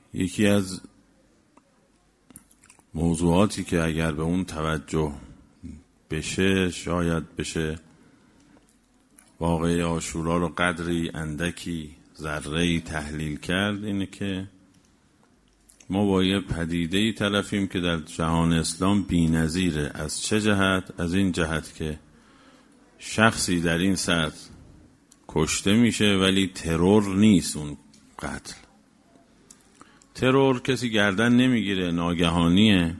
یکی از موضوعاتی که اگر به اون توجه بشه شاید بشه واقعه عاشورا رو قدری اندکی ذره‌ای تحلیل کرد، اینه که ما با یه پدیده‌ای طرفیم که در جهان اسلام بی‌نظیره. از چه جهت؟ از این جهت که شخصی در این سطح کشته میشه ولی ترور نیست. اون قتل ترور کسی گردن نمیگیره، ناگهانیه،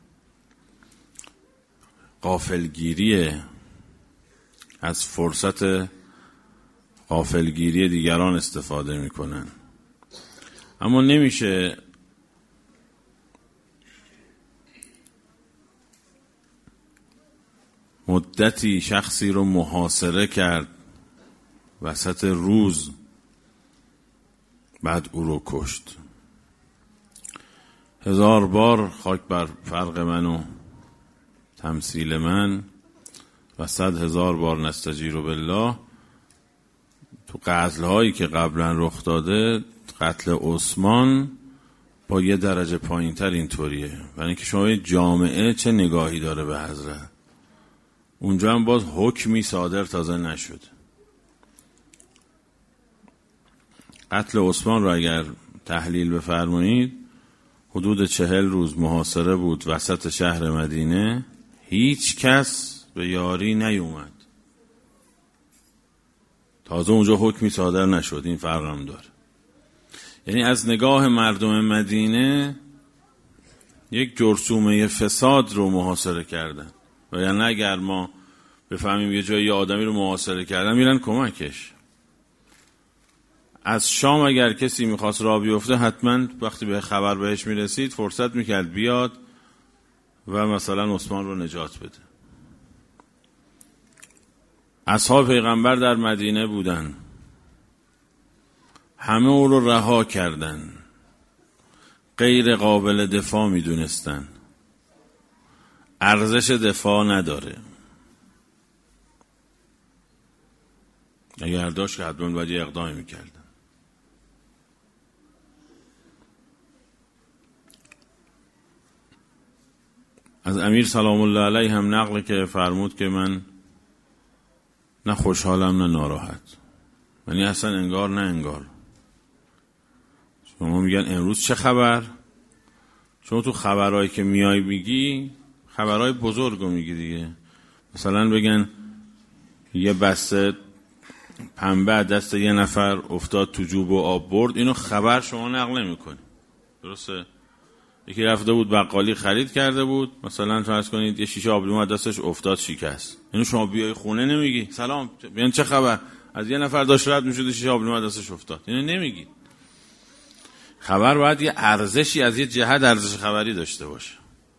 غافلگیریه، از فرصت غافلگیری دیگران استفاده میکنن. اما نمیشه مدتی شخصی رو محاصره کرد وسط روز بعد او رو کشت. 1000 بار خاک بر فرق من و تمثیل من و 100,000 بار نستجیر بالله. تو قتل هایی که قبلا رخ داده، قتل عثمان با یه درجه پایین تر اینطوریه، برای اینکه شما جامعه چه نگاهی داره به حضرت. اونجا هم باز حکمی صادر تازه نشد. قتل عثمان رو اگر تحلیل بفرمایید، حدود 40 روز محاصره بود وسط شهر مدینه، هیچ کس به یاری نیومد، تازه اونجا حکمی صادر نشد. این فرق هم داره. یعنی از نگاه مردم مدینه یک جرثومه فساد رو محاصره کردن، و یعنی اگر ما بفهمیم یه جایی یه آدمی رو محاصره کردن میرن کمکش. از شام اگر کسی میخواست راه بیفته، حتما وقتی به خبر بهش میرسید فرصت میکرد بیاد و مثلا عثمان رو نجات بده. اصحاب پیغمبر در مدینه بودن، همه او رو رها کردن، غیر قابل دفاع میدونستن، ارزش دفاع نداره. اگر داشت که حتما باید یه اقدامی میکردن. از امیر سلام الله علیه هم نقل که فرمود که من نه خوشحالم نه ناراحت، یعنی اصلا انگار نه انگار. شما میگن امروز چه خبر؟ شما تو خبرهایی که میای میگی خبرهای بزرگو میگی دیگه. مثلا بگن یه بسته پنبه دست یه نفر افتاد تو جوب و آب برد، اینو خبر شما نقل نمی‌کنی، درسته؟ یکی رفته بود بقالی خرید کرده بود، مثلا فرض کنید یه شیشه آبلیمو دستش افتاد شکست، اینو شما بیای خونه نمیگی سلام بیان چه خبر، از یه نفر داشت رد میشد شیشه آبلیمو دستش افتاد، اینو نمیگی. خبر باید یه ارزشی از یه جهت ارزش خبری داشته باشه،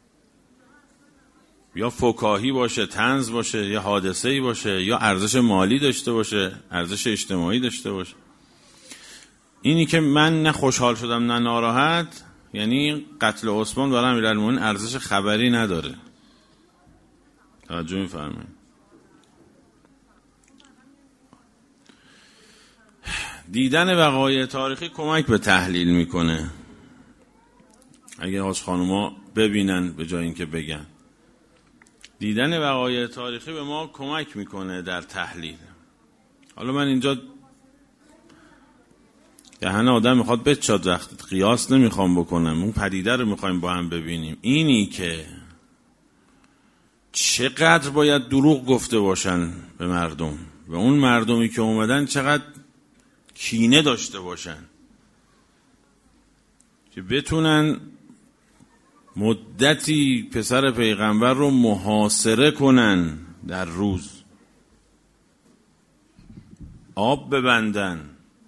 یا فکاهی باشه، طنز باشه، یا حادثه‌ای باشه، یا ارزش مالی داشته باشه، ارزش اجتماعی داشته باشه. اینی که من نه خوشحال شدم نه ناراحت، یعنی قتل عثمان برای امیرالمومنین ارزش خبری نداره. توجه می‌فرمایید؟ دیدن وقایع تاریخی کمک به تحلیل میکنه. اگه حاج خانوما ببینن به جای اینکه بگن، دیدن وقایع تاریخی به ما کمک میکنه در تحلیل. حالا من اینجا دهن آدم میخواد بچاد، وقت قیاس نمیخوام بکنم، اون پدیده رو میخوایم با هم ببینیم. اینی که چقدر باید دروغ گفته باشن به مردم و اون مردمی که اومدن چقدر کینه داشته باشن که بتونن مدتی پسر پیغمبر رو محاصره کنن، در روز آب ببندن.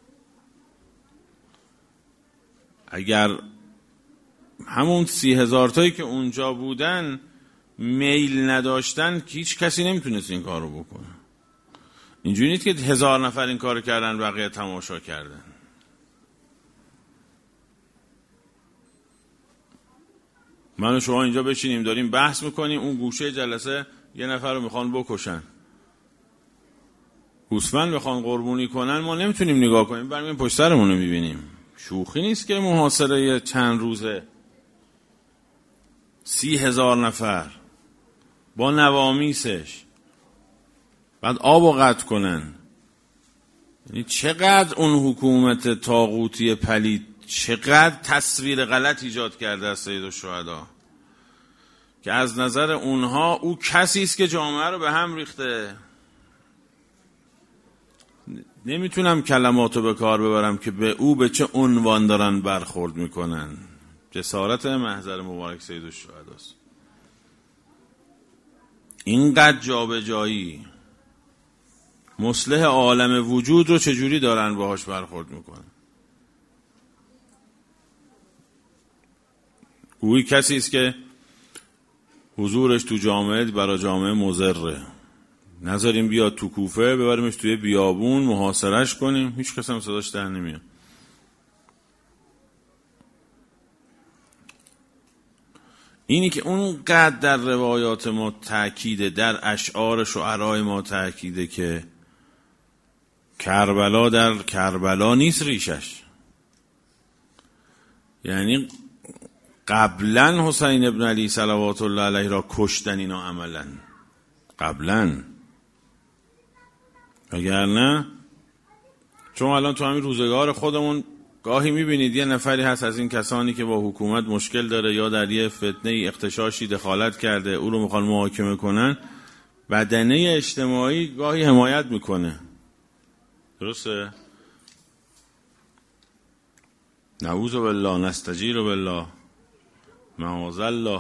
اگر همون 30,000 تایی که اونجا بودن میل نداشتن که هیچ کسی نمیتونست این کار رو بکنه. اینجوری نیست که 1000 نفر این کار کردن بقیه تماشا کردن. من و شما اینجا بشینیم داریم بحث میکنیم، اون گوشه جلسه یه نفر رو میخوان بکشن، گوسفند میخوان قربونی کنن، ما نمیتونیم نگاه کنیم، برمیم پشت سرمون رو میبینیم. شوخی نیست که محاصره چند روزه 30,000 نفر با نوامیسش بعد آبو قطع کنن. یعنی چقدر اون حکومت طاغوتی پلید چقدر تصویر غلط ایجاد کرده از سیدالشهدا که از نظر اونها او کسی است که جامعه رو به هم ریخته. نمیتونم کلماتو به کار ببرم که به او به چه عنوان دارن برخورد میکنن. جسارت محضر مبارک سیدالشهداست. اینقدر جابجایی مصلح عالم وجود رو چجوری دارن باهاش برخورد میکنن. اوی کسی است که حضورش تو جامعه برای جامعه مضره. نذاریم بیاد تو کوفه ببریمش توی بیابون محاصرش کنیم، هیچ کس هم صداش در نمیاد. اینی که اونقدر در روایات ما تأکیده، در اشعار شعرای ما تأکیده که کربلا در کربلا نیست ریشش. یعنی قبلا حسین ابن علی صلوات الله علیه را کشتن اینا عملا قبلا، اگر نه چون الان تو همین روزگار خودمون گاهی میبینید یه نفری هست از این کسانی که با حکومت مشکل داره یا در یه فتنه اغتشاشی دخالت کرده او رو میخوان محاکمه کنن، بدنه اجتماعی گاهی حمایت میکنه. درسته؟ نعوذ بالله نستجیر بالله معاذ الله.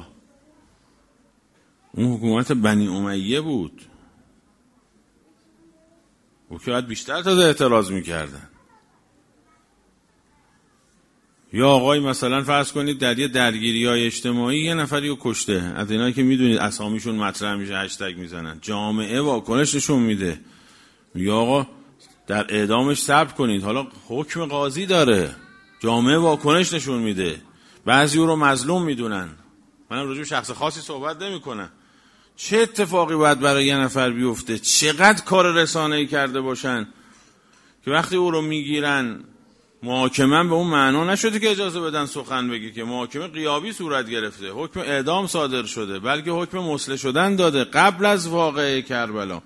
اون حکومت بنی امیه بود، او که باید بیشتر تا اعتراض میکردن. یا آقای مثلا فرض کنید در یه درگیری‌های اجتماعی یه نفری رو کشته، از اینایی که میدونید اسامیشون مطرح میشه هشتگ میزنن، جامعه واکنش نشون میده، یا آقا در اعدامش صبر کنید، حالا حکم قاضی داره، جامعه واکنش نشون میده، بعضی او رو مظلوم میدونن. منم راجع به شخص خاصی صحبت نمی‌کنم. چه اتفاقی باید برای یه نفر بیفته، چقدر کار رسانه‌ای کرده باشن که وقتی او رو میگیرن محاکمه به اون معنا نشده که اجازه بدن سخن بگی، که محاکمه غیابی صورت گرفته، حکم اعدام صادر شده، بلکه حکم مسلح شدن داده قبل از واقعه کربلا.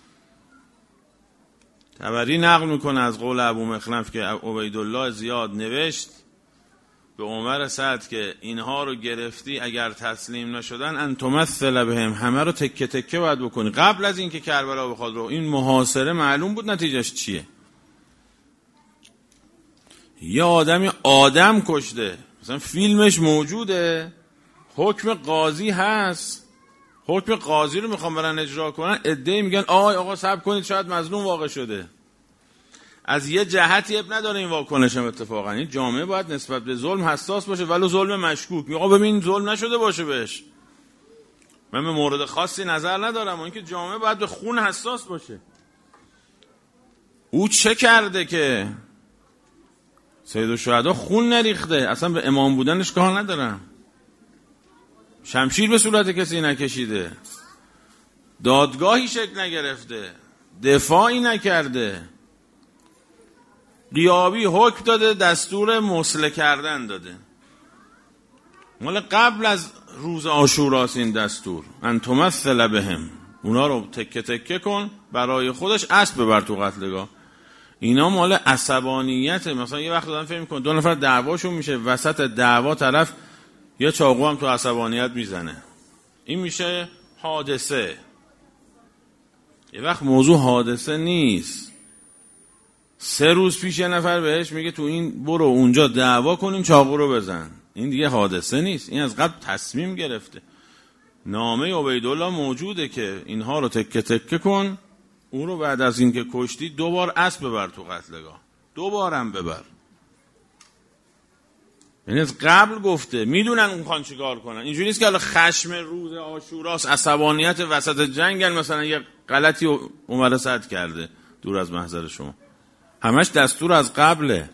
طبری نقل میکنه از قول ابو مخنف که عبیدالله زیاد نوشت به عمر سعد که اینها رو گرفتی اگر تسلیم نشدن ان تمثل بهم، همه رو تکه تکه باید بکنی قبل از اینکه کربلا بخواد رو. این محاصره معلوم بود نتیجهش چیه. یه آدمی آدم کشته، مثلا فیلمش موجوده، حکم قاضی هست، حکم قاضی رو میخوام برن اجرا کنن، عده‌ای میگن آقا صبر کنید شاید مظلوم واقع شده. از یه جهتی اب نداره این واکنش هم اتفاقا. این جامعه باید نسبت به ظلم حساس باشه، ولو ظلم مشکوک. میگه ببین ظلم نشده باشه بهش، من به مورد خاصی نظر ندارم، اینکه جامعه باید به خون حساس باشه. او چه کرده که سیدالشهدا خون نریخته؟ اصلا به امام بودنش کار ندارم، شمشیر به صورت کسی نکشیده، دادگاهی شکل نگرفته، دفاعی نکرده، غیابی حکم داده، دستور مسلح کردن داده. مال قبل از روز عاشوراست این دستور، ان تمثل بهم، اونا رو تکه تکه کن برای خودش، اسب ببر تو قتلگاه. اینا مال عصبانیت. مثلا یه وقت آدم فکر می‌کنه دو نفر دعواشون میشه، وسط دعوا طرف یه چاقو هم تو عصبانیت میزنه، این میشه حادثه. یه وقت موضوع حادثه نیست، 3 روز پیش یه نفر بهش میگه تو این برو اونجا دعوا کنیم چاقو رو بزن، این دیگه حادثه نیست، این از قبل تصمیم گرفته. نامه عبیدالله موجوده که اینها رو تکه تکه کن، اون رو بعد از این که کشتی 2 بار اسب ببر تو قتلگاه، 2 بارم ببر. یعنی از قبل گفته، میدونن اون خان چیکار کنن. اینجوری نیست که حالا خشم روز عاشوراست، عصبانیت وسط جنگل، مثلا یه غلطی عمر سعد کرده دور از محضر شما. همش دستور از قبله.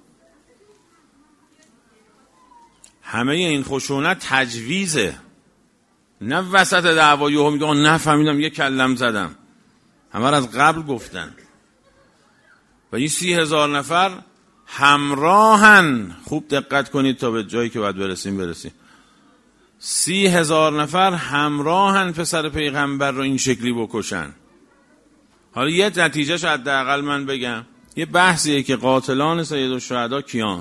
همه این خشونت تجویزه، نه وسط دعوا یهو میگه نفهمیدم یه کلم زدم. همه از قبل گفتن. و این 30,000 نفر همراهن، خوب دقت کنید تا به جایی که باید برسیم. 30,000 نفر همراهن پسر پیغمبر رو این شکلی بکشن. حالا یه نتیجهش حداقل من بگم، یه بحثیه که قاتلان سیدالشهدا کیان.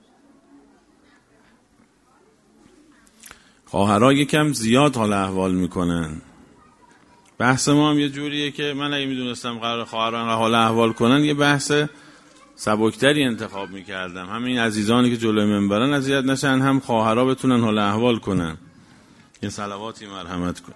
خواهرها یکم زیاد حال احوال میکنن. بحث ما هم یه جوریه که من اگه میدونستم قرار خواهرها حال احوال کنن یه بحث سبکتری انتخاب میکردم، همین عزیزانی که جلوی منبرن اذیت نشن، هم خواهرها بتونن حال احوال کنن. یه صلواتی مرحمت کن.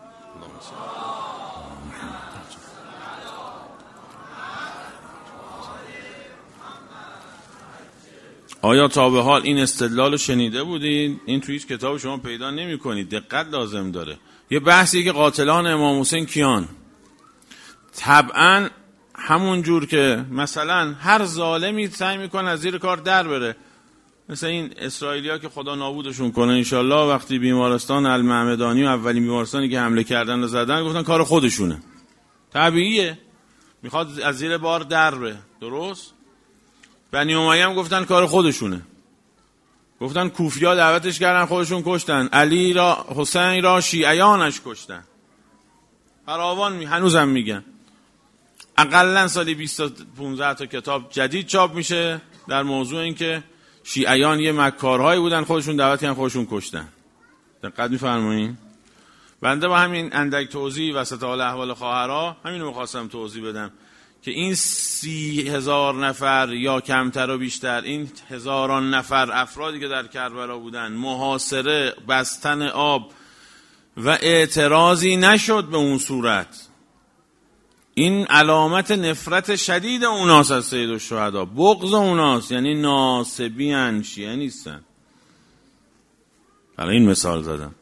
آیا تا به حال این استدلال رو شنیده بودید؟ این توی هیچ کتاب شما پیدا نمی کنید. دقت لازم داره. یه بحثی که قاتلان امام حسین کیان. طبعا همون جور که مثلا هر ظالمی سعی میکنه از زیر کار در بره، مثل این اسرائیلیا که خدا نابودشون کنه انشالله، وقتی بیمارستان المعمدانی و اولین بیمارستانی که حمله کردن و زدن گفتن کار خودشونه، طبیعیه، میخواد از زیر بار در بره. درست؟ بنی امیه هم گفتن کار خودشونه، گفتن کوفیا دعوتش کردن خودشون کشتن، علی را حسین را شیعیانش کشتن. فراوان هنوزم میگن. اقلن سالی 15 تا کتاب جدید چاپ میشه در موضوع این که شیعیان یه مکارهایی بودن، خودشون دعوت کردن خودشون کشتن. دقت میفرمایین؟ بنده با همین اندک توضیح وسط حال احوال خواهرها همینو می‌خواستم توضیح بدم که این 30,000 نفر یا کمتر و بیشتر، این هزاران نفر افرادی که در کربلا بودن، محاصره، بستن آب و اعتراضی نشد به اون صورت. این علامت نفرت شدید اوناست از سیدالشهدا، بغض اوناست، یعنی ناسبی ان، شیعه نیستن. برای این مثال زدم.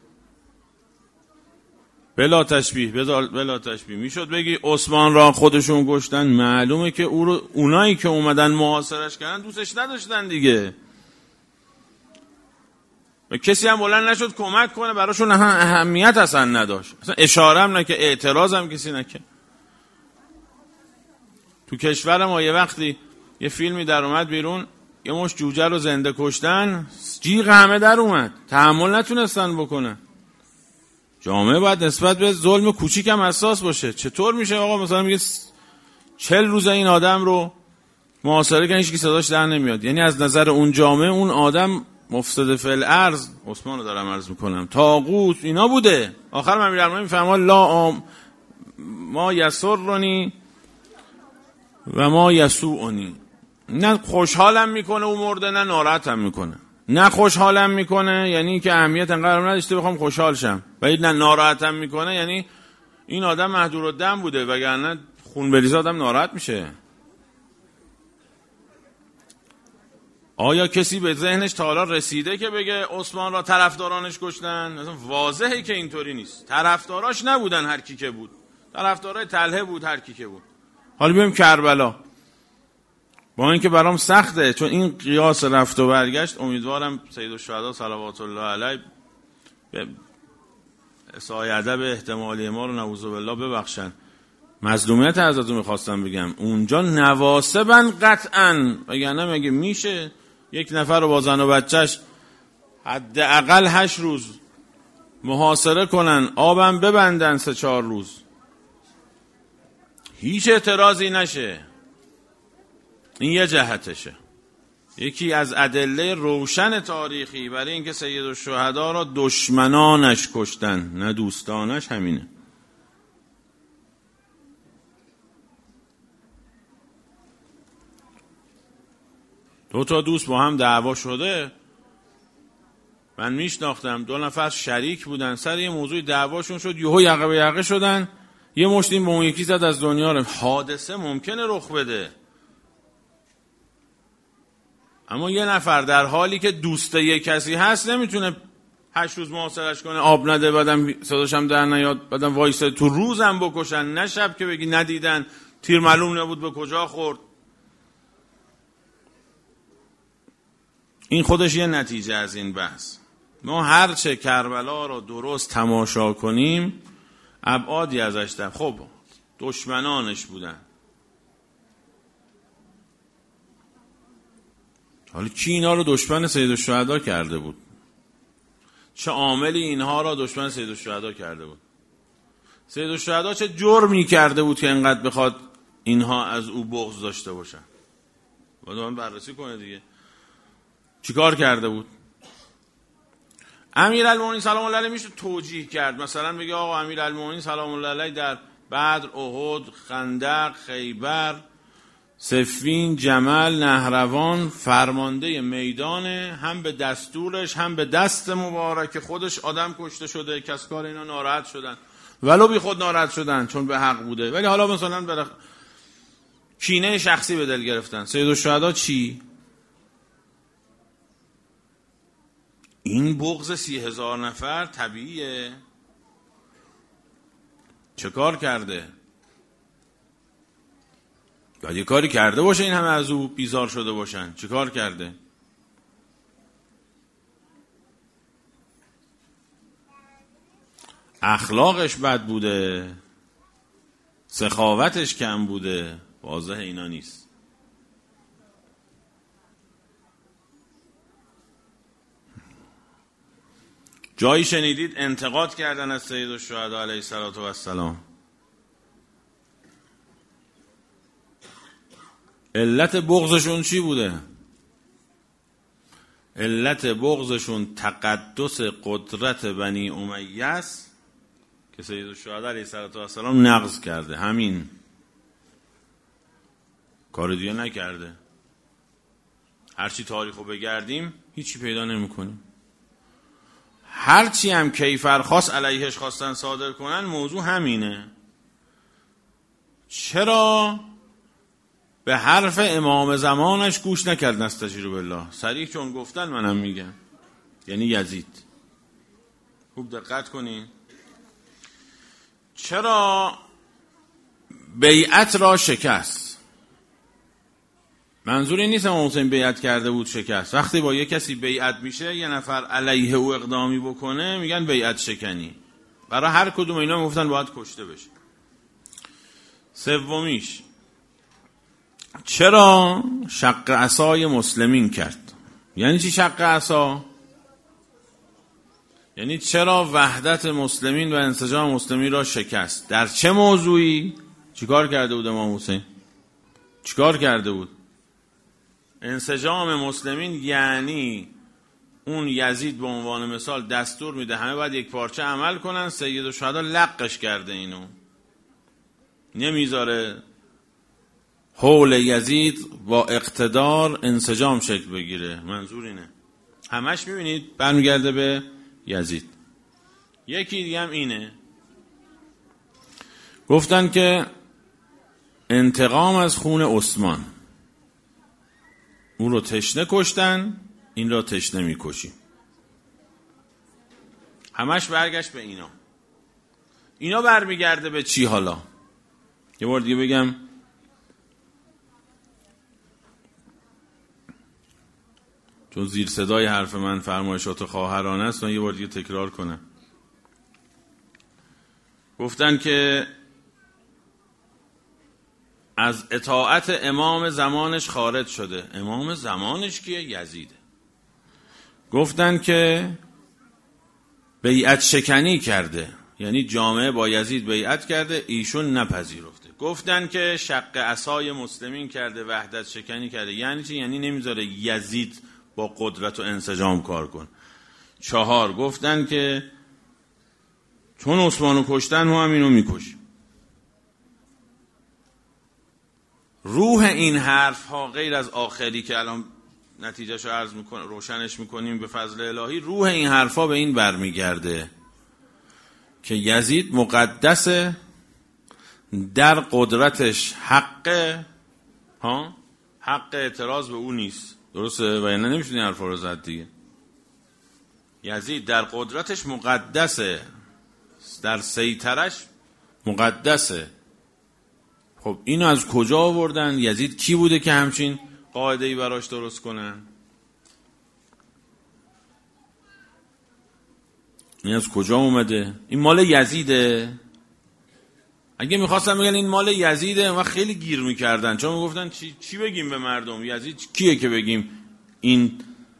بلا تشبیه میشد بگی عثمان را خودشون کشتن، معلومه که اونایی که اومدن محاصرش کردن دوستش نداشتن دیگه. و کسی هم بلند نشد کمک کنه، براشون اهمیت اصلا نداشت، اصلا اشاره هم نکه، اعتراض هم کسی نکه. تو کشور ما یه وقتی یه فیلمی در اومد بیرون، یه مش جوجه رو زنده کشتن، جیغ همه در اومد، تحمل نتونستن بکنن. جامعه باید نسبت به ظلم کوچیک هم حساس باشه. چطور میشه آقا مثلا میگه 40 روز این آدم رو محاصره کردن، هیچ کی صداش در نمیاد؟ یعنی از نظر اون جامعه اون آدم مفسد فی الارض، عثمان رو دارم عرض میکنم، طاغوت اینا بوده. آخر من میرم میفهمم لا ما یسرنی و ما یسوعنی، نه خوشحالم میکنه او مرده، نه ناراحتم میکنه. نه خوشحالم میکنه یعنی که اهمیت انقدر نداشته بخوام خوشحال شم، ولی نه ناراحتم میکنه یعنی این آدم مهدورالدم بوده، وگرنه خون بریز آدم ناراحت میشه. آیا کسی به ذهنش تا حالا رسیده که بگه عثمان را طرفدارانش کشتن؟ مثلا واضحه که اینطوری نیست. طرفداراش نبودن هر کی که بود، طرفدارای طلحه بود هر کی که بود. حالا بیایم کربلا. با اینکه برام سخته چون این قیاس رفت و برگشت، امیدوارم سیدالشهدا صلوات الله علیه به سایه ادب احتمالی ما رو نعوذ بالله ببخشن. مظلومیت حضرتو میخواستم بگم، اونجا نواسبن قطعا، وگرنه مگه میشه یک نفر رو با زن و بچهش حداقل 8 روز محاصره کنن، آبم ببندن 3-4 روز، هیچ اعتراضی نشه؟ این یه جهتشه. یکی از ادله روشن تاریخی برای اینکه سیدالشهدا را دشمنانش کشتن نه دوستانش همینه. دو تا دوست با هم دعوا شده، من میشناختم، 2 نفر شریک بودن، سر یه موضوع دعواشون شد، یهو یقه به یقه شدن، یه مشت این به اون یکی زد از دنیا رو. حادثه ممکنه رخ بده، اما یه نفر در حالی که دوست یک کسی هست نمیتونه 8 روز محاصرش کنه، آب نده، بعدم صداش هم در نیاد، بعدم وایسه تو روزم بکشن، نه شب که بگی ندیدن، تیر معلوم نبود به کجا خورد. این خودش یه نتیجه از این بحث. ما هرچه کربلا رو درست تماشا کنیم ابعادی ازش در. خب دشمنانش بودن، حالا کی اینا رو دشمن سیدالشهدا کرده بود؟ چه عاملی اینها را دشمن سیدالشهدا کرده بود؟ سیدالشهدا چه جرمی کرده بود که انقدر بخواد اینها از او بغض داشته باشن؟ باید من بررسی کنه دیگه. چیکار کرده بود؟ امیرالمومنین سلام الله علیه میشه توجیه کرد، مثلا بگه آقا امیرالمومنین سلام الله علیه در بدر، احد، خندق، خیبر، صفین، جمل، نهروان فرمانده میدانه، هم به دستورش هم به دست مبارک خودش آدم کشته شده، کس کار اینا ناراحت شدن، ولو بی خود ناراحت شدن چون به حق بوده، ولی حالا مثلا کینه شخصی به دل گرفتن. سیدالشهدا چی؟ این بغض 30,000 نفر طبیعیه؟ چه کار کرده؟ باید یه کاری کرده باشه این همه از او بیزار شده باشن. چه کار کرده؟ اخلاقش بد بوده، سخاوتش کم بوده؟ واضح اینا نیست. جایی شنیدید انتقاد کردن از سیدالشهدا علیه السلام؟ علت بغضشون چی بوده؟ علت بغضشون تقدس قدرت بنی امیه است که سیدالشهدا علیه السلام نقض کرده. همین، کار دیگه نکرده. هرچی تاریخو بگردیم هیچی پیدا نمی‌کنیم. هرچی هم کیفرخواست علیهش خواستن صادر کنن موضوع همینه. چرا به حرف امام زمانش گوش نکرد؟ نستجیروا بالله. صریح چون گفتن منم میگم، یعنی یزید. خوب دقت کنین. چرا بیعت را شکست؟ منظور این نیست امام حسین بیعت کرده بود شکست. وقتی با یه کسی بیعت میشه یه نفر علیه او اقدامی بکنه میگن بیعت شکنی. برای هر کدوم اینا میگفتن باید کشته بشه. سومیش، چرا شق عصای مسلمین کرد؟ یعنی چی شق عصا؟ یعنی چرا وحدت مسلمین و انسجام مسلمین را شکست؟ در چه موضوعی؟ چیکار کرده بود امام حسین؟ چیکار کرده بود؟ انسجام مسلمین یعنی اون یزید به عنوان مثال دستور میده همه باید یک پارچه عمل کنن، سیدالشهدا لقش کرده اینو، نمیذاره حول یزید با اقتدار انسجام شکل بگیره. منظور اینه. همش میبینید برمیگرده به یزید. یکی دیگه هم اینه، گفتن که انتقام از خون عثمان، اون رو تشنه کشتن، این رو تشنه میکشیم. همش برگشت به اینا برمیگرده به چی؟ حالا یه بار دیگه بگم، چون زیر صدای حرف من فرمایشات خواهرانه است، من یه بار دیگه تکرار کنم. گفتن که از اطاعت امام زمانش خارج شده. امام زمانش کیه؟ یزیده. گفتن که بیعت شکنی کرده، یعنی جامعه با یزید بیعت کرده، ایشون نپذیرفته. گفتن که شق عصای مسلمین کرده، وحدت شکنی کرده. یعنی چی؟ یعنی نمیذاره یزید با قدرت و انسجام کار کن. 4 گفتن که چون عثمانو کشتن ما هم اینو میکشیم. روح این حرف ها غیر از آخری که الان نتیجهشو عرض میکنم، روشنش میکنیم به فضل الهی، روح این حرف ها به این برمیگرده که یزید مقدسه، در قدرتش حق اعتراض به او نیست. درسته؟ و یعنی نمیشونی حرف رو زد دیگه. یزید در قدرتش مقدسه، در سیطرش مقدسه. خب اینو از کجا آوردن؟ یزید کی بوده که همچین قاعده‌ای براش درست کنن؟ این از کجا اومده؟ این مال یزیده؟ اگه میخواستن بگن این مال یزیده، ما خیلی گیر میکردن، چون میگفتن چی بگیم به مردم؟ یزید کیه که بگیم این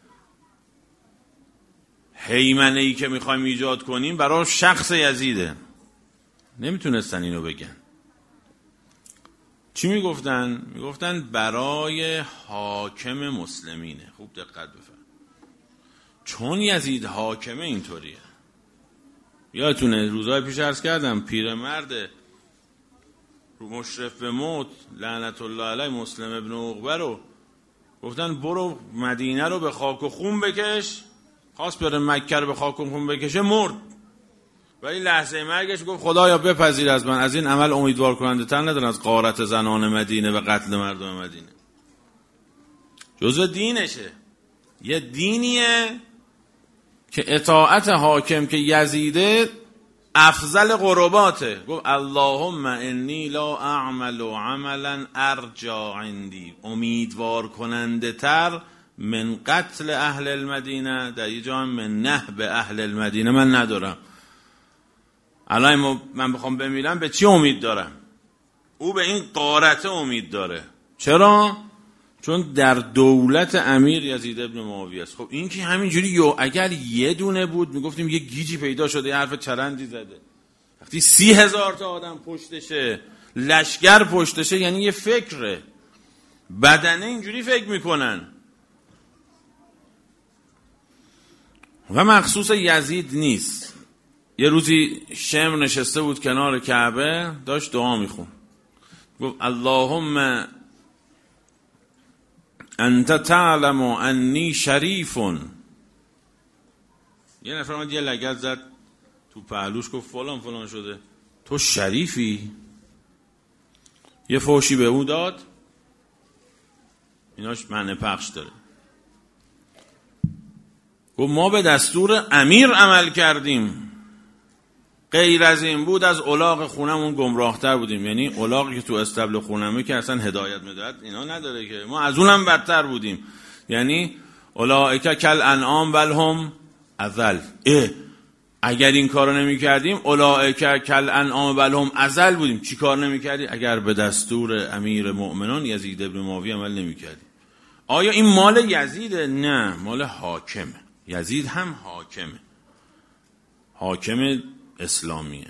هیمنه‌ای که میخوایم ایجاد کنیم برای شخص یزیده. نمیتونستن اینو بگن. چی میگفتن؟ میگفتن برای حاکم مسلمینه. خوب دقت بفرمایید. چون یزید حاکمه اینطوریه. یادتونه روزهای پیش عرض کردم پیرمرد رو مشرف به موت لعنت الله علیه مسلم ابن عقبه رو گفتن برو مدینه رو به خاک و خون بکش. خواست بره مکه رو به خاک و خون بکشه، مرد. ولی لحظه مرگش گفت خدایا بپذیر از من، از این عمل امیدوار کننده تر ندارن از غارت زنان مدینه و قتل مردم مدینه. جزء دینشه. یه دینیه که اطاعت حاکم که یزیده افضل قرباته. گفت اللهم انی لا اعمل عملا ارجا عندی، امیدوار کننده تر من قتل اهل المدینه، در یه جا من نهب اهل المدینه من ندارم. الان من بخوام بمیرم به چی امید دارم؟ او به این غارت امید داره. چرا؟ چون در دولت امیر یزید ابن معاویه است. خب این که همینجوری اگر یه دونه بود میگفتیم یه گیجی پیدا شده، یه حرف چرندی زده. وقتی 30,000 تا آدم پشتشه، لشگر پشتشه، یعنی یه فکره. بدنه اینجوری فکر میکنن. و مخصوص یزید نیست. یه روزی شمر نشسته بود کنار کعبه، داشت دعا میخون. گفت اللهم انت تعلم انی شریف. یه نفر اومد یه لگد زد تو پهلوش، گفت فلان فلان شده، تو شریفی؟ یه فوشی به او داد. ایناش معنی پخش داره. گفت ما به دستور امیر عمل کردیم، غیر از این بود از الاغ خونمون گمراهتر بودیم. یعنی الاغی که تو استبل خونمه که اصلا هدایت میداد اینا نداره، که ما از اونم بدتر بودیم. یعنی اولئک کالانعام بل هم اضل. اگر این کارو نمی کردیم اولئک کالانعام بل هم اضل بودیم. چی کار نمی کردیم؟ اگر به دستور امیر مؤمنان یزید ابن معاویه عمل نمی کردیم. آیا این مال یزیده؟ نه، مال حاکمه. یزید هم حاکمه، حاکم اسلامیه.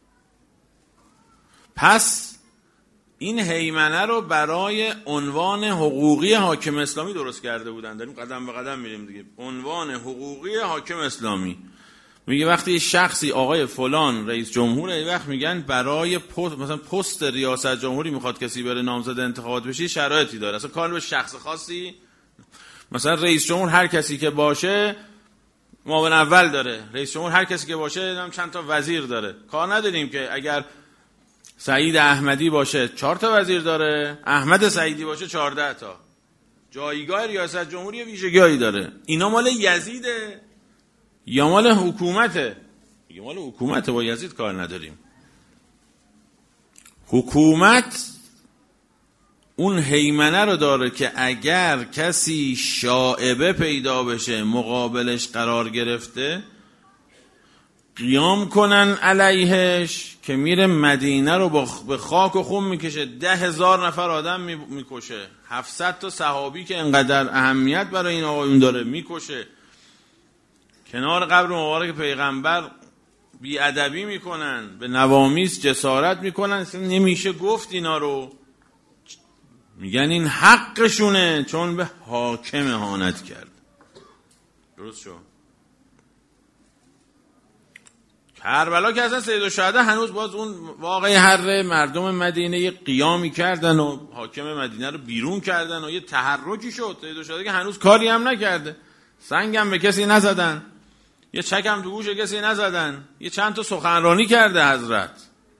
پس این هیمنه رو برای عنوان حقوقی حاکم اسلامی درست کرده بودن. داریم قدم به قدم میریم دیگه. عنوان حقوقی حاکم اسلامی میگه وقتی شخصی آقای فلان رئیس جمهوره، این وقت میگن برای پست، مثلا پست ریاست جمهوری میخواد کسی بره نامزد انتخابات بشه، شرایطی داره. اصلا کار به شخص خاصی، مثلا رئیس جمهور هر کسی که باشه معاون اول داره، رئیس جمهور هر کسی که باشه چند تا وزیر داره. کار نداریم که اگر سعید احمدی باشه 4 تا وزیر داره، احمد سعیدی باشه 14 تا. جایگاه ریاست جمهوری ویژگی‌هایی داره. اینا مال یزیده یا مال حکومته؟ میگه مال حکومته، با یزید کار نداریم. حکومت اون هیمنه رو داره که اگر کسی شائبه پیدا بشه مقابلش قرار گرفته، قیام کنن علیهش، که میره مدینه رو به خاک و خون میکشه. 10,000 نفر آدم میکشه. 700 تا صحابی که انقدر اهمیت برای این آقایون داره میکشه. کنار قبر مبارک پیغمبر بیادبی میکنن، به نوامیس جسارت میکنن. نمیشه گفت اینا رو. میگن این حقشونه چون به حاکم اهانت کرد. درست شد؟ کربلا که اصلا سید الشهدا هنوز باز اون واقعی حره مردم مدینه یه قیامی کردن و حاکم مدینه رو بیرون کردن و یه تحرکی شد. سید الشهدا که هنوز کاری هم نکرده، سنگم به کسی نزدن، یه چکم تو گوش کسی نزدن، یه چند تا سخنرانی کرده حضرت.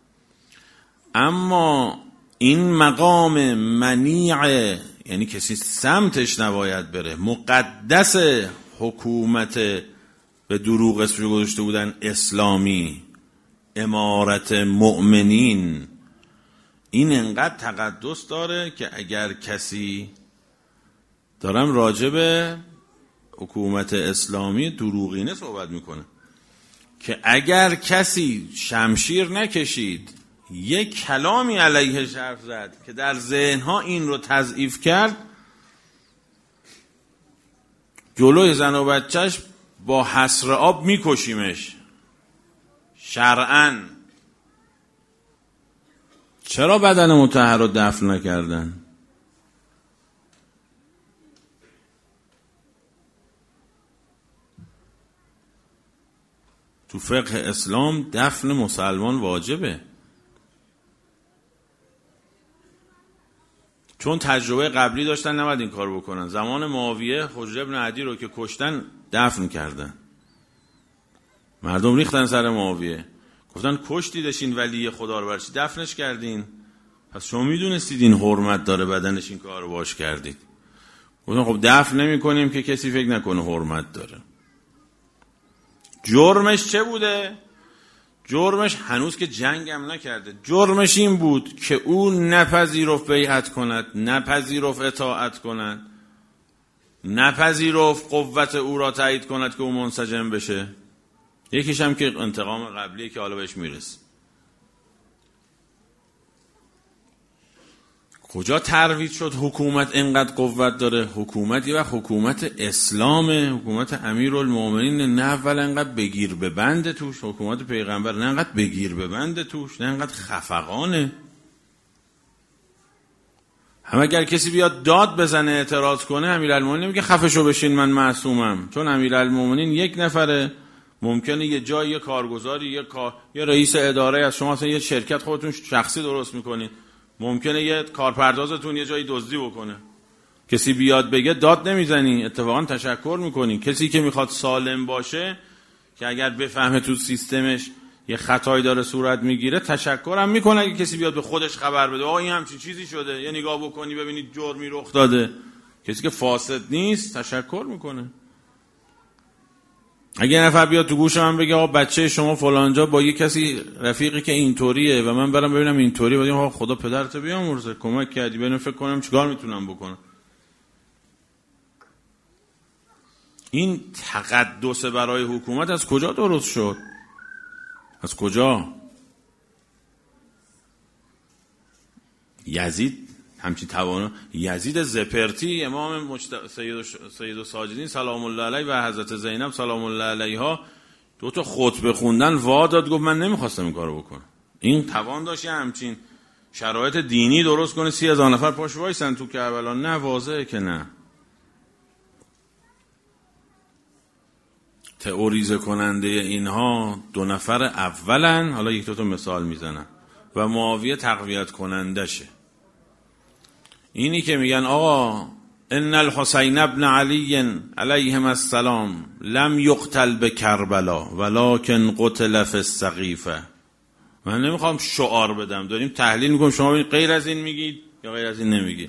اما این مقام منیع، یعنی کسی سمتش نباید بره، مقدس حکومت به دروغ اسمش گذاشته بودن اسلامی، امارت مؤمنین، این انقدر تقدس داره که اگر کسی، دارم راجع به حکومت اسلامی دروغینه صحبت میکنه، که اگر کسی شمشیر نکشید یک کلامی علیه حرف زد که در ذهنها این رو تضعیف کرد، جلوی زن و بچهش با حصر آب میکشیمش شرعاً. چرا بدن مطهر رو دفن نکردن؟ تو فقه اسلام دفن مسلمان واجبه، چون تجربه قبلی داشتن نباید این کار بکنن. زمان معاویه حجر ابن عدی رو که کشتن دفن کردن، مردم ریختن سر معاویه، گفتن کشتیدش این ولی خدا رو، برچی دفنش کردین؟ پس شما میدونستید این حرمت داره، بدنش این کار رو باش کردید. گفتن خب دفن نمی کنیم که کسی فکر نکنه حرمت داره. جرمش چه بوده؟ جرمش هنوز که جنگ هم نکرده، جرمش این بود که او نپذیرفت بیعت کند، نپذیرفت اطاعت کند، نپذیرفت قوت او را تایید کند که او منسجم بشه. یکیش هم که انتقام قبلیه که حالا بهش میرسه. کجا ترویج شد حکومت اینقدر قوت داره؟ حکومت یه وقت حکومت اسلامه، حکومت امیرالمومنین، نه اول اینقدر بگیر به بند توش، حکومت پیغمبر نه اینقدر بگیر به بند توش، نه اینقدر خفقانه. هم اگر کسی بیاد داد بزنه اعتراض کنه، امیرالمومنین میگه خفه شو بشین من معصومم، چون امیرالمومنین یک نفره، ممکنه یه جای یه کارگزاری یه رئیس اداره از شما، اصلا یه شرکت خودتون شخصی درست میکنین، ممکنه یه کارپردازتون یه جایی دزدی بکنه، کسی بیاد بگه داد نمیزنی، اتفاقا تشکر میکنی. کسی که میخواد سالم باشه، که اگر بفهمه تو سیستمش یه خطایی داره صورت میگیره، تشکر هم میکنه. اگه کسی بیاد به خودش خبر بده آقا این همچین چیزی شده، یه نگاه بکنی ببینید جرمی رخ داده، کسی که فاسد نیست تشکر میکنه. اگه نفر بیاد تو گوش من بگه آقا بچه شما فلانجا با یه کسی رفیقی که اینطوریه و من برم ببینم اینطوری، بگم آقا خدا پدرت بیامرزه، کمک کردی، برم فکر کنم چیکار میتونم بکنم. این تقدس برای حکومت از کجا درست شد؟ از کجا؟ یزید همچین توانا، یزید زپرتی امام سید الساجدین سلام الله علیه و حضرت زینب سلام الله علیها 2 تا خطبه خوندن وا داد، گفت من نمیخواستم این کارو بکنم. این توان داشت همچین شرایط دینی درست کنه 30,000 نفر پاش وایسن تو کربلا؟ نه، واضحه که نه. تئوریزه کننده اینها 2 نفر اولن، حالا 1-2 تا مثال میزنن، و معاویه تقویت کننده شه. اینی که میگن آقا ان الحسین ابن علی علیهم السلام لم یقتل بکربلا ولکن قتل فی السقیفه. من نمیخوام شعار بدم، داریم تحلیل میکنیم، شما غیر از این میگید یا غیر از این نمیگید.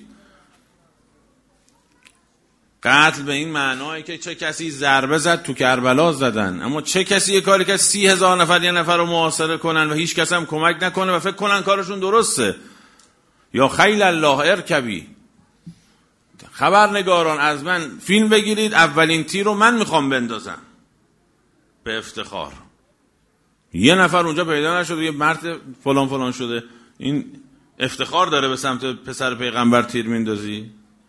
قتل به این معنایی که چه کسی ضربه زد تو کربلا زدن، اما چه کسی یه کاری که 30,000 نفر یه نفر رو محاصره کنن و هیچ کس هم کمک نکنه و فکر کنن کارشون درسته. یا خیل الله ارکبی، خبرنگاران از من فیلم بگیرید، اولین تیر رو من میخوام بندازم به افتخار. یه نفر اونجا پیدا نشده، یه مرد فلان فلان شده، این افتخار داره به سمت پسر پیغمبر تیر میندازی؟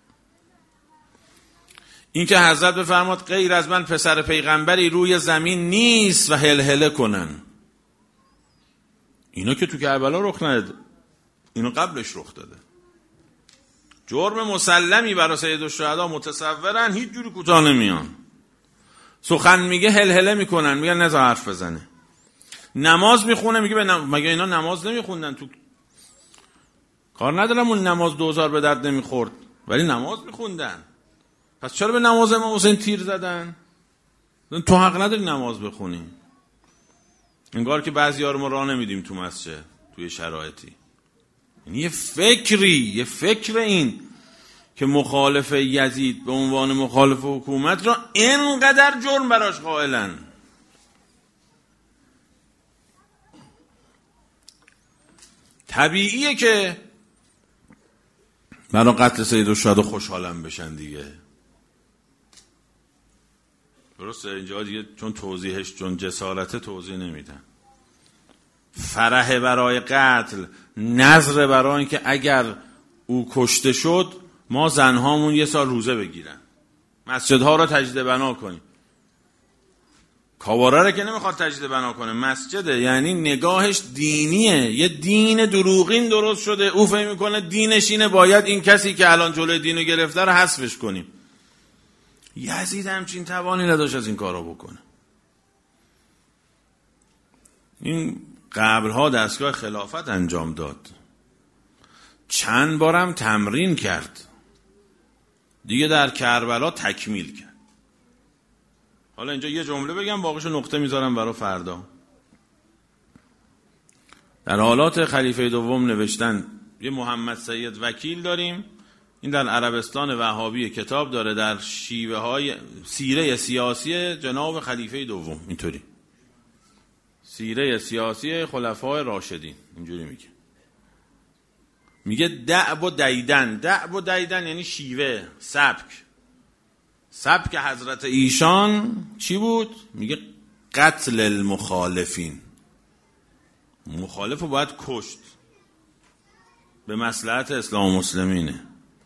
این که حضرت بفرماد غیر از من پسر پیغمبری روی زمین نیست و هلهله کنن، اینا که تو کربلا رخ نداده، اینو قبلش رخ داده. جرم مسلمی برای سید الشهدا متصورن، هیچ جوری کوتاه نمیان. سخن میگه هلهله میکنن، میگن نذار حرف بزنه. نماز میخونه، میگه مگه اینا نماز نمیخوندن؟ تو کار ندارم اون نماز 2000 به درد نمیخورد، ولی نماز میخوندن. پس چرا به نماز امام حسین تیر زدن؟ تو حق نداری نماز بخونی. انگار که بعضی‌ها رو ما راه نمیدیم تو مسجد توی شرایطی. یعنی یه فکر این که مخالف یزید به عنوان مخالف حکومت را اینقدر جرم براش قائلن. طبیعیه که برای قتل سید الشهدا خوشحالم بشن دیگه. درسته؟ اینجا دیگه چون توضیحش چون جسارته توضیح نمیدن. فرح برای قتل، نظر برای اینکه اگر او کشته شد ما زنهامون 1 سال روزه بگیرن. مسجدها رو تجدید بنا کنیم. کاباره رو که نمیخواد تجدید بنا کنه، مسجده، یعنی نگاهش دینیه، یه دین دروغین درست شده، او فهم میکنه دینش اینه، باید این کسی که الان جلوی دینو گرفته رو حذفش کنیم. یزید همچین توانی نداشت از این کارا بکنه. این قبرها دستگاه خلافت انجام داد، چند بارم تمرین کرد، دیگه در کربلا تکمیل کرد. حالا اینجا یه جمله بگم، باقیشو نقطه میذارم برای فردا. در حالات خلیفه دوم نوشتن، یه محمد سید وکیل داریم، این در عربستان وهابی کتاب داره در شیوه های سیره سیاسی جناب خلیفه دوم، اینطوری سیره سیاسی خلفای راشدین، اینجوری میگه دعب و دیدن یعنی شیوه، سبک حضرت ایشان چی بود؟ میگه قتل المخالفین، مخالف رو باید کشت، به مصلحت اسلام و مسلمینه،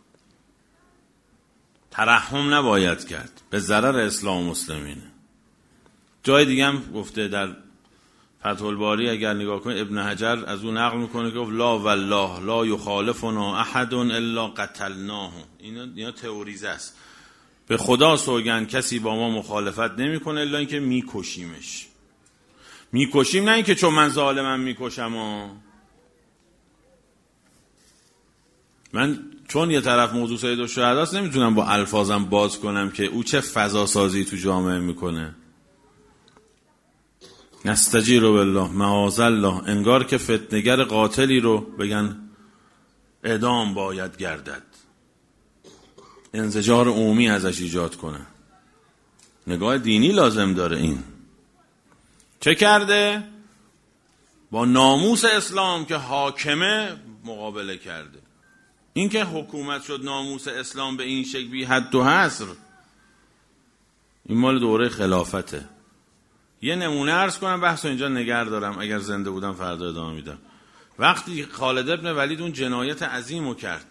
ترحم نباید کرد، به ضرر اسلام و مسلمینه. جای دیگه هم گفته در فتح الباری، اگر نگاه کنید ابن حجر از اون نقل میکنه که لا والله لا یخالفنا احد الا قتلناه. اینا تئوریزه است. به خدا سوگند کسی با ما مخالفت نمیکنه الا اینکه میکشیمش. میکشیم نه اینکه چون من ظالمم میکشم. من چون یه طرف موضوع سید الشهدا است نمیتونم با الفاظم باز کنم که او چه فضا سازی تو جامعه میکنه. نستجیر بالله معاذالله، انگار که فتنه‌گر قاتلی رو بگن اعدام باید گردد، انزجار عمومی ازش ایجاد کنه. نگاه دینی لازم داره. این چه کرده؟ با ناموس اسلام که حاکمه مقابله کرده. این که حکومت شد ناموس اسلام به این شکل بی حد و حصر، این مال دوره خلافته. یه نمونه عرض کنم، بحث اینجا نگر دارم، اگر زنده بودم فردا ادامه میدم. وقتی خالد ابن ولید اون جنایت عظیمو کرد،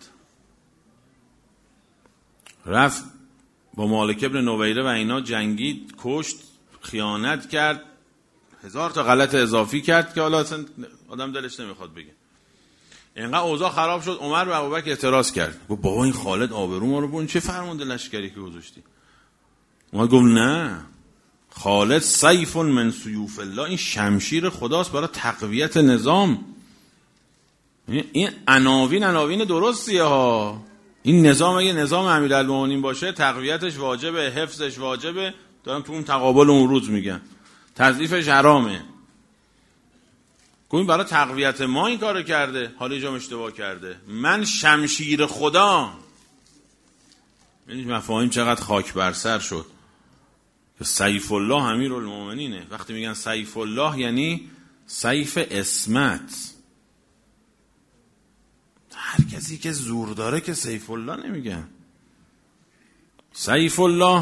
رفت با مالک ابن نویره و اینا جنگید، کشت، خیانت کرد، 1000 تا غلط اضافی کرد که حالا اصلا آدم دلش نمیخواد بگه. اینقدر اوضاع خراب شد، عمر و ابوبکر اعتراض کرد، گفت بابا این خالد آبرو ما رو برد، چه فرمانده لشکری که گذاشتی؟ عمر گفت نه، خالد سیف من سیوف الله، این شمشیر خداست برای تقویت نظام. این عناوین درستیه ها. این نظام اگه نظام امیرالمومنین باشه تقویتش واجبه، حفظش واجبه. دارم تو اون تقابل اون روز میگم تضعیفش حرامه. گوین برای تقویت ما این کارو کرده، حالا اینجا اشتباه کرده. من شمشیر خدا، این مفاهیم چقدر خاک بر سر شد. سیف الله امیرالمومنینه. وقتی میگن سیف الله یعنی سیف عصمت. هر کسی که زور داره که سیف الله نمیگن. سیف الله،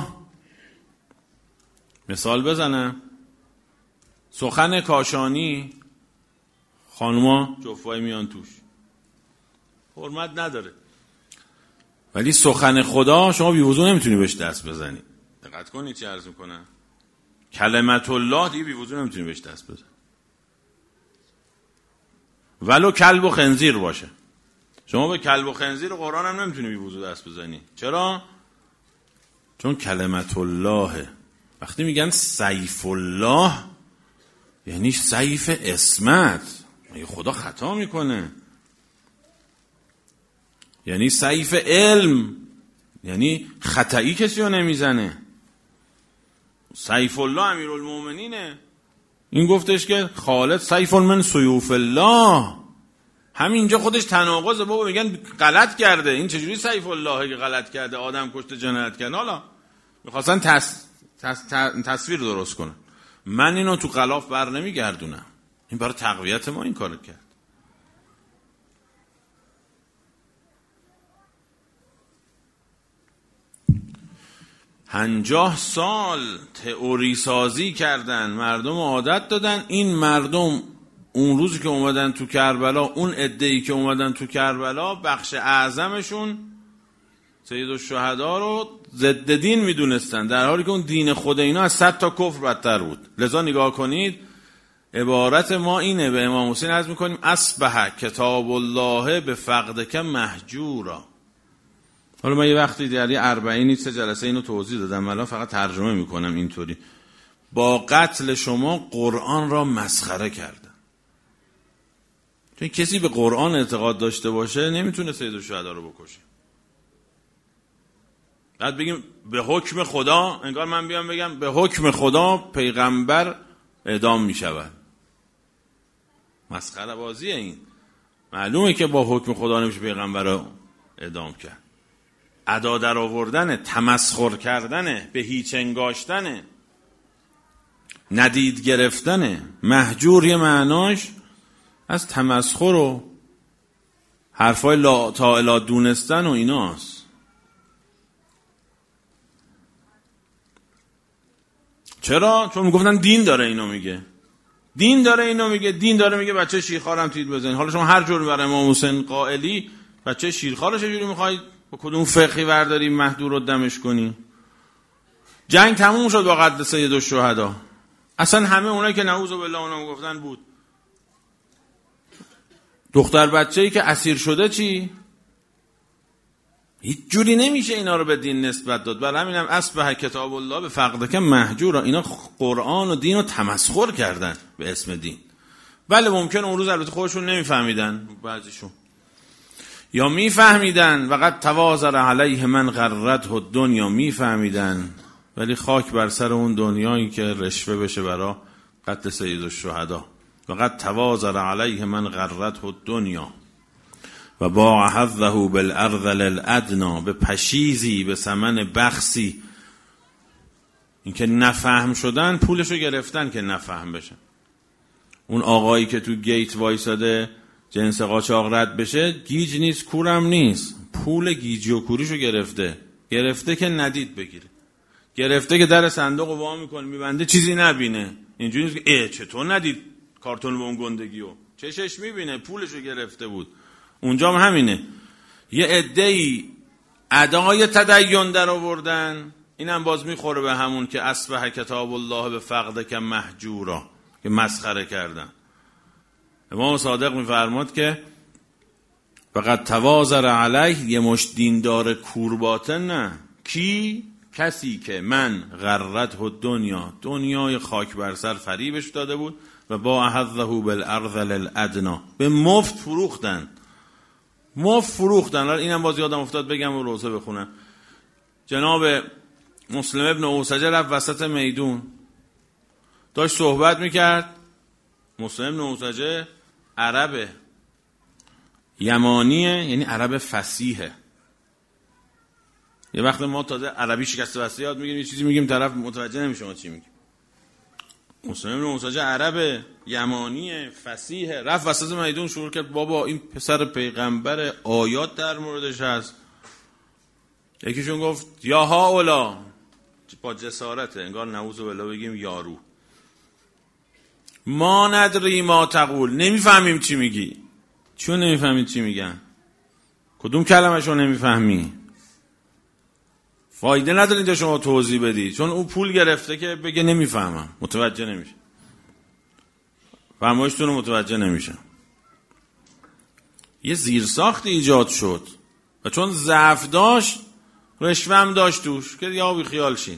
مثال بزنم، سخن کاشانی، خانوما جفای میان توش، حرمت نداره. ولی سخن خدا شما بی وضو نمیتونی بهش دست بزنی. دقت کنید چی عرض میکنم. کلمت الله دیگه بی وضو نمیتونی بهش دست بزنی، ولو کلب و خنزیر باشه. شما به کلب و خنزیر قرآن هم نمیتونی بی وضو دست بزنی. چرا؟ چون کلمت الله. وقتی میگن سیف الله یعنی سیف عصمت. مگه خدا خطا میکنه؟ یعنی سیف علم، یعنی خطایی کسی رو نمیزنه. سیف الله امیرالمومنینه. این گفتش که خالد سیف من سیوف الله. همینجا خودش تناقضه. بابا میگن غلط کرده، این چجوری سیف الله که غلط کرده، آدم کشته، جنایت کرده؟ حالا میخواستن تصویر درست کنن. من اینو تو غلاف بر نمیگردونم. این برای تقویت ما این کارو کرد. پنجاه سال تئوری سازی کردن، مردم عادت دادن. این مردم اون روزی که اومدن تو کربلا، اون عده‌ای که اومدن تو کربلا، بخش اعظمشون سید الشهدا رو ضد دین میدونستن، در حالی که اون دین خود اینا از 100 تا کفر بدتر بود. لذا نگاه کنید عبارت ما اینه، به امام حسین عرض میکنیم اصبح کتاب الله به فقدک محجورا. حالا من یه وقتی در یه 40 3 جلسه اینو توضیح دادم، الان فقط ترجمه میکنم اینطوری. با قتل شما قرآن را مسخره کردن. چون کسی به قرآن اعتقاد داشته باشه نمیتونه سید الشهدا رو بکشه. بعد بگیم به حکم خدا، انگار من بیام بگم به حکم خدا پیغمبر اعدام میشود. مسخره بازیه این. معلومه که با حکم خدا نمیشه پیغمبر رو اعدام کرد. ادا در آوردنه، تمسخر کردنه، به هیچ انگاشتنه، ندید گرفتنه. محجور یه معناش از تمسخر و حرفای لا تا الا دونستن و ایناست. چرا؟ چون میگفتن دین داره اینو میگه. دین داره اینو میگه. دین داره میگه بچه شیرخوارم تیر بزنید. حالا شما هر جوری برای امام حسین قائلی، بچه شیرخوارو چجوری میخواید با کدوم فقهی ورداری مهدور رو دمش کنی؟ جنگ تموم شد با قتل سید الشهدا. اصلا همه اونایی که نعوذ بالله اونم گفتن بود. دختر بچه‌ای که اسیر شده چی؟ هیچ جوری نمیشه اینا رو به دین نسبت داد. برای همینم اصبح کتاب الله به فقدک محجورا. اینا قرآن و دین رو تمسخر کردن به اسم دین. بله ممکن اون روز البته خودشون نمیفهمیدن، بعضیشون یا میفهمیدن وقد توازر علیه من غرته الدنیا، میفهمیدن، ولی خاک بر سر اون دنیایی که رشوه بشه برا قتل سید الشهدا. وقد توازر علیه من غرته الدنیا و باع حظه بالارذل الادنا، به پشیزی، به ثمن بخسی. این که نفهم شدن پولشو گرفتن که نفهم بشن. اون آقایی که تو گیت وایساده جنس قاچاق رد بشه گیج نیست، کورم نیست، پول گیجی و کوریشو گرفته که ندید بگیره، گرفته که در صندوق رو وا میکنه میبنده چیزی نبینه. اینجوری نیست که چطور ندید کارتون به اون گندگیو، چشش میبینه، پولشو گرفته بود. اونجا هم همینه. یه عده‌ای ادای تدین در آوردن، اینم باز میخوره به همون که اصبح کتاب الله به فقدک محجورا، که مسخره کردن. امام صادق میفرماد که فقط توازر علیه، یه مشت دیندار کورباطن نه. کی؟ کسی که من غرته الدنیا، دنیای خاک بر سر فریبش داده بود، و با حظه بالارذل الادنا، به مفت فروختن. اینم باز یادم افتاد بگم و روزه بخونم. جناب مسلم ابن اوسجه رفت وسط میدون داشت صحبت میکرد. مسلم ابن اوسجه عربه، یمانیه، یعنی عرب فصیحه. یه وقت ما تازه عربی شکسته بسته یاد میگیریم، یه چیزی میگیم طرف متوجه نمیشه ما چی میگیم. مسلم ابن اوسجه عربه، یمانیه، فصیحه. رفت وسط میدون شروع کرد بابا این پسر پیغمبر، آیات در موردش هست. یکیشون گفت یا هاولا، با جسارته، انگار نعوذ بالله بگیم یارو، ما ندری ما تقول، نمیفهمیم چی میگی. چون نمیفهمید چی میگن؟ کدوم کلمه‌شو نمیفهمی؟ فایده ندارید شما توضیح بدی، چون او پول گرفته که بگه نمیفهمم، متوجه نمیشه، فرمایشتون رو متوجه نمیشه. یه زیرساخت ایجاد شد و چون ضعف داشت رشوه هم داشت توش، که یا بی خیال شین.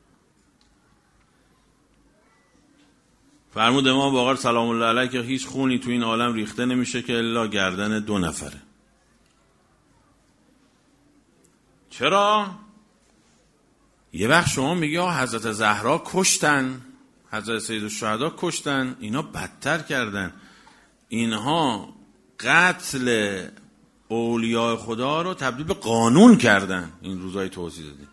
فرمود امام باقر سلام الله علیه که هیچ خونی تو این عالم ریخته نمیشه که الا گردن 2 نفره. چرا؟ یه وقت شما میگی حضرت زهرا کشتن، حضرت سید الشهدا کشتن، اینا بدتر کردن. اینها قتل اولیاء خدا رو تبدیل به قانون کردن. این روزای توضیح دادیم.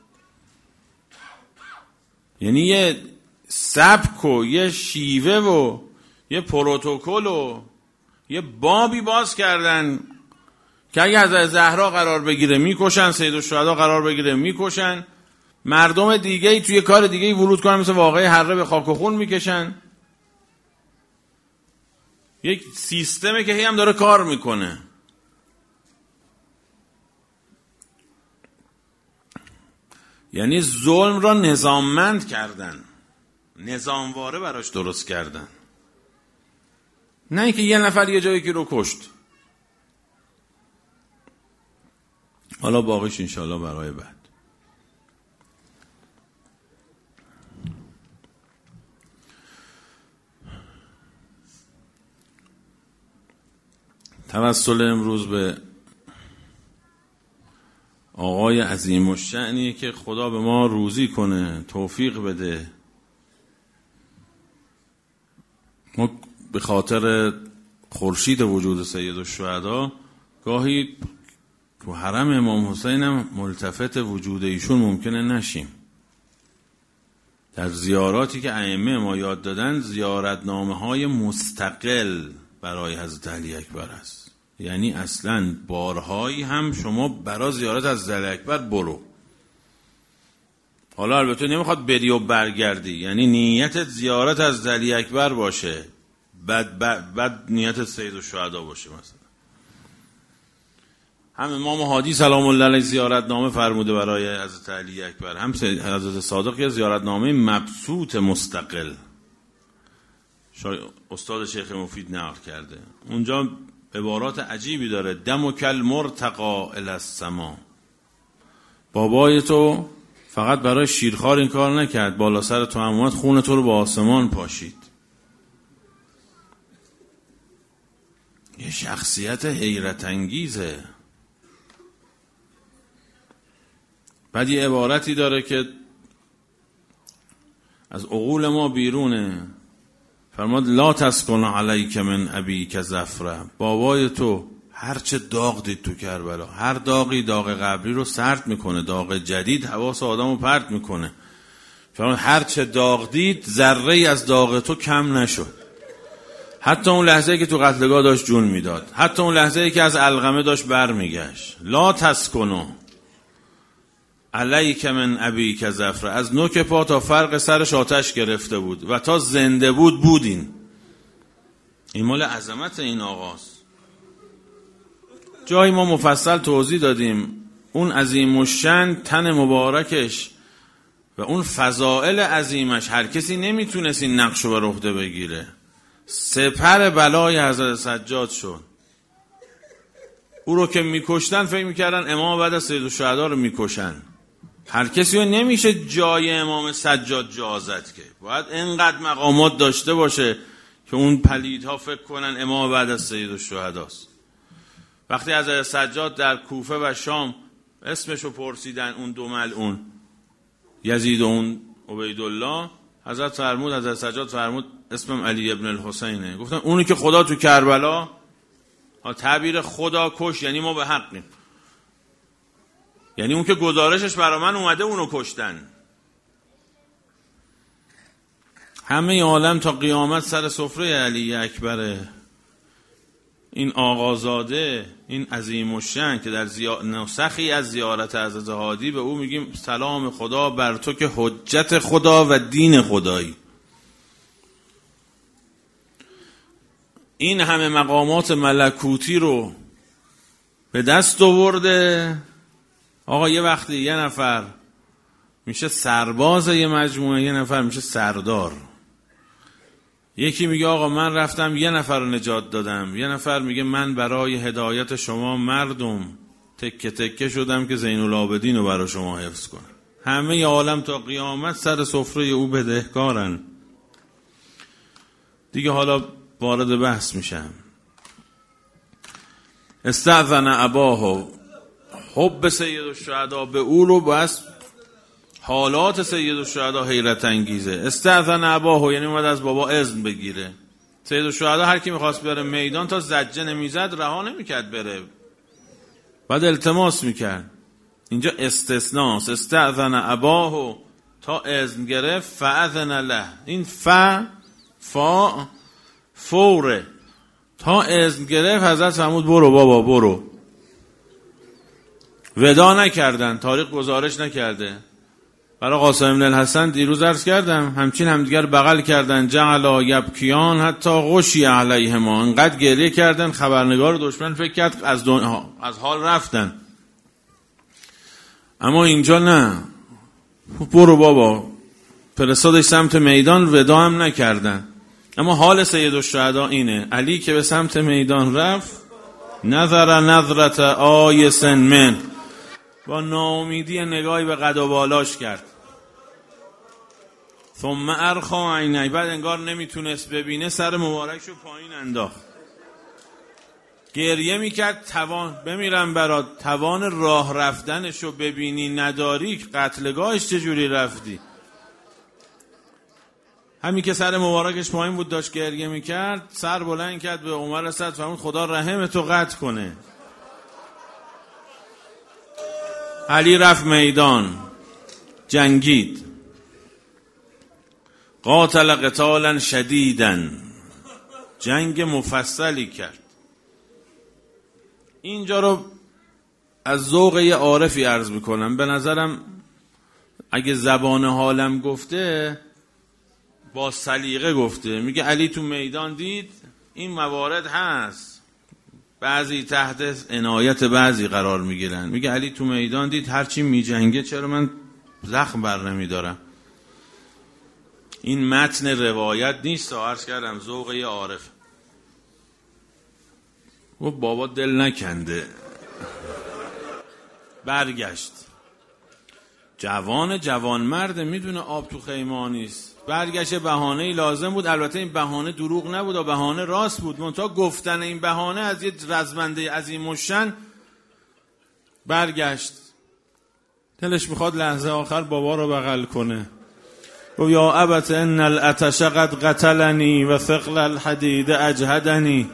یعنی یه سبک و یه شیوه و یه پروتکل و یه بابی باز کردن که اگه حضرت زهرا قرار بگیره میکشن، سید الشهدا قرار بگیره میکشن، مردم دیگه ای توی کار دیگه ای ورود کنن، مثل واقعه هره به خاک و خون میکشن. یک سیستمه که هی هم داره کار میکنه. یعنی ظلم را نظاممند کردن، نظامواره براش درست کردن، نه اینکه یه نفر یه جایی که رو کشت. حالا باقیش انشالله برای بعد. توسل امروز به آقای عظیم الشأنی که خدا به ما روزی کنه، توفیق بده. ما به خاطر خورشید وجود سید الشهدا گاهی تو حرم امام حسین هم ملتفت وجود ایشون ممکنه نشیم. در زیاراتی که ائمه ما یاد دادن زیارتنامه های مستقل برای حضرت علی اکبر است. یعنی اصلا بارهایی هم شما برای زیارت از علی اکبر برو. حالا البته نمیخواد بری و برگردی، یعنی نیتت زیارت از علی اکبر باشه، بعد نیتت سید الشهدا باشه. مثلا هم امام هادی سلام الله علیه زیارتنامه فرموده برای حضرت علی اکبر، هم حضرت صادق یه زیارتنامه مبسوط مستقل استاد شیخ مفید نقل کرده. اونجا عبارات عجیبی داره. دم و کل مرتقا الی السما. بابای تو فقط برای شیرخوار این کار نکرد، بالا سر تو هم اومد خون تو رو به آسمان پاشید. یه شخصیت حیرت انگیزه. بعد یه عبارتی داره که از عقول ما بیرونه. فرماد لا تسکن علیک من ابیک ظفره. بابای تو هرچه داغ دید تو کربلا، هر داغی داغ قبلی رو سرد میکنه، داغ جدید حواس آدم رو پرت میکنه. فرماد هرچه داغ دید ذره از داغ تو کم نشد. حتی اون لحظه‌ای که تو قتلگاه داشت جون میداد، حتی اون لحظه‌ای که از علقمه داشت برمیگشت. لا تسکنو علیک من ابیک ظفره. از نوک پا تا فرق سرش آتش گرفته بود و تا زنده بود بودین. این مال عظمت این آقاست. جایی ما مفصل توضیح دادیم اون عظیم الشأن تن مبارکش و اون فضائل عظیمش هر کسی نمیتونست این نقشو بر عهده بگیره. سپر بلای حضرت سجاد شد. او رو که میکشتن فکر میکردن امام بعد از سید الشهدا رو میکشن. هر کسی رو نمیشه جای امام سجاد جا زد که باید اینقدر مقامات داشته باشه که اون پلیدها فکر کنن امام بعد از سید الشهداست. وقتی حضرت سجاد در کوفه و شام اسمشو پرسیدن، اون دو ملعون یزید و اون عبیدالله، حضرت سجاد فرمود اسمم علی ابن الحسینه. گفتن اونی که خدا تو کربلا، تعبیر خدا کش یعنی ما به حقیم، یعنی اون که گزارشش برا من اومده اونو کشتن. همه عالم تا قیامت سر سفره علی اکبره. این آقازاده، این عظیم الشأن که در نسخی از زیارت حضرت هادی به او میگیم سلام خدا بر تو که حجت خدا و دین خدایی. این همه مقامات ملکوتی رو به دست آورده. آقا یه وقتی یه نفر میشه سرباز یه مجموعه، یه نفر میشه سردار. یکی میگه آقا من رفتم یه نفر رو نجات دادم، یه نفر میگه من برای هدایت شما مردم تکه تکه شدم که زین العابدین رو برای شما حفظ کنم. همه عالم تا قیامت سر سفره او بدهکارن. دیگه حالا وارد بحث میشم. استأذن اباه، حب سید الشهدا به او رو بس حالات سید الشهدا حیرت انگیزه. استأذن اباه یعنی اومد از بابا اذن بگیره. سید الشهدا هر کی میخواست بره میدان تا زجه نمیزد رها نمیکرد بره، بعد التماس میکرد. اینجا استثناست. استأذن اباه تا اذن گرفت، فاذن له. این فا فوره. تا اذن گرفت حضرت فرمود برو بابا برو. ودا نکردن، تاریخ گزارش نکرده. برای قاسم بن الحسن دیروز عرض کردم همچین همدیگر بغل کردن، جعلا یبکیان حتی غشی علیهما. انقدر گریه کردن خبرنگار دشمن فکر کرد از حال رفتن. اما اینجا نه، برو بابا، فرستادش سمت میدان، ودا هم نکردن. اما حال سید الشهدا اینه، علی که به سمت میدان رفت، نظر نظرت آیس من، با ناامیدی نگاهی به قد و بالاش کرد. ثم ارخا عینی، بعد انگار نمیتونست ببینه سر مبارکشو پایین انداخت، گریه میکرد. بمیرم برات، توان راه رفتنشو ببینی نداری، قتلگاهش چجوری رفتی؟ همین که سر مبارکش پایین بود داشت گریه میکرد، سر بلند کرد به عمر اسد، فرمود خدا رحمتو قطع کنه. علی رفت میدان، جنگید، قاتل قتالا شدیدا، جنگ مفصلی کرد. اینجا رو از ذوق یه عارفی عرض میکنم، به نظرم اگه زبان حالم گفته با سلیقه گفته. میگه علی تو میدان دید، این موارد هست، بعضی تحت عنایت بعضی قرار میگیرن. میگه علی تو میدان دید هرچی میجنگه، چرا من زخم بر نمیدارم؟ این متن روایت نیست، عرض کردم ذوق یه عارف. و بابا دل نکنده، برگشت. جوان مرد، میدونه آب تو خیمه نیست، برگشت. بهانه‌ای لازم بود، البته این بهانه دروغ نبود و بهانه راست بود، منتها گفتن این بهانه از یه رزمنده عظیم الشأن. برگشت، دلش میخواد لحظه آخر بابا رو بغل کنه. گفت یا ابت ان العطش قد قتلنی و ثقل الحدید اجهدنی،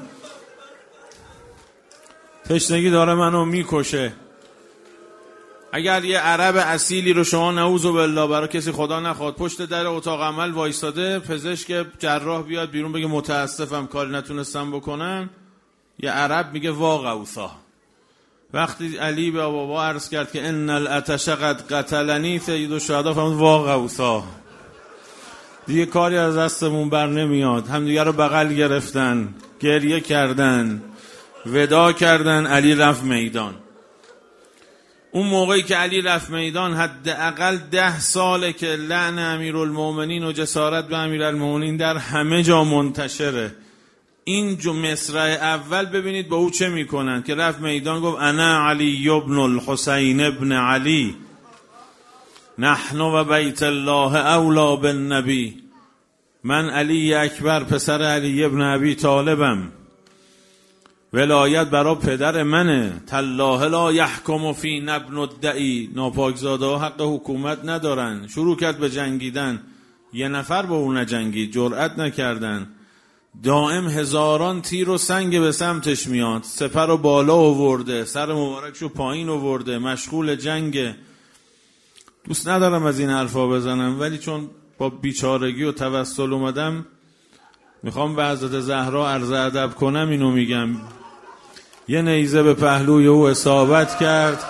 تشنگی داره منو میکشه. اگر یه عرب اصیلی رو شما نعوذ بالله برای کسی خدا نخواد پشت در اتاق عمل وایستاده، پزشک جراح بیاد بیرون بگه متاسفم کاری نتونستم بکنم، یه عرب میگه واقعوثا. وقتی علی به بابا عرض کرد که ان العطش قد قتلنی، سید الشهدا فرمود واقعوثا، دیگه کاری از دستمون بر نمیاد. همدیگه رو بغل گرفتن، گریه کردن، ودا کردن. علی رفت میدان. اون موقعی که علی رفت میدان حداقل 10 ساله که لعن امیرالمومنین و جسارت به امیرالمومنین در همه جا منتشره. این مصرع اول ببینید با او چه میکنن که رفت میدان، گفت انا علی ابن الحسین ابن علی، نحن و بیت الله اولا بالنبی، من علی اکبر پسر علی ابن ابی طالبم، ولایت برای پدر منه، تالله لا یحکم فینا ابن الدعی، ناپاکزاده ها حق حکومت ندارن. شروع کرد به جنگیدن، یه نفر با اون نجنگید، جرأت نکردن. دائم هزاران تیر و سنگ به سمتش میاد، سپر رو بالا آورده، سر مبارکشو پایین آورده، مشغول جنگ. دوست ندارم از این حرفا بزنم، ولی چون با بیچارگی و توسل اومدم میخوام به حضرت زهرا عرض ادب کنم، اینو میگم. یه نیزه به پهلوی او اصابت کرد،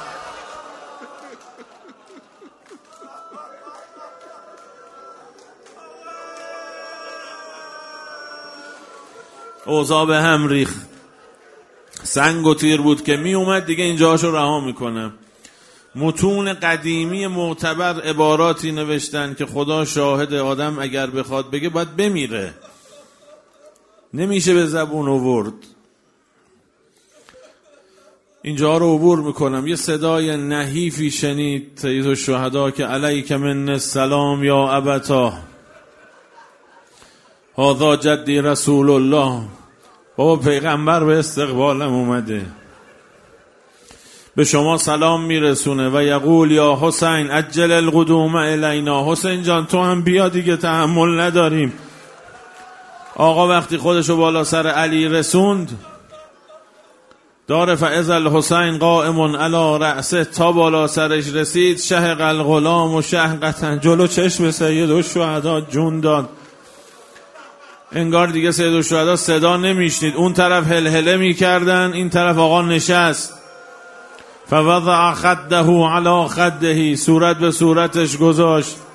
اوضاع به هم ریخت. سنگ و تیر بود که می اومد دیگه اینجاشو رها میکنم. متون قدیمی معتبر عباراتی نوشتن که خدا شاهد، آدم اگر بخواد بگه باید بمیره، نمیشه به زبون آورد. اینجا رو عبور میکنم. یه صدای نحیفی شنید سید الشهدا که علیک من السلام یا ابتا، هذا جدی رسول الله. بابا پیغمبر به استقبالم اومده، به شما سلام میرسونه و یقول یا حسین عجل القدوم الینا، حسین جان تو هم بیا دیگه، تحمل نداریم. آقا وقتی خودشو بالا سر علی رسوند، دار فاذا الحسین قائم علی رأسه، تا بالا سرش رسید، شهق الغلام و شهقتا، جلو چشم سید الشهدا جون داد. انگار دیگه سید الشهدا صدا نمیشنید، اون طرف هلهله میکردن، این طرف آقا نشست. فوضع خده علی خده، صورت به صورتش گذاشت.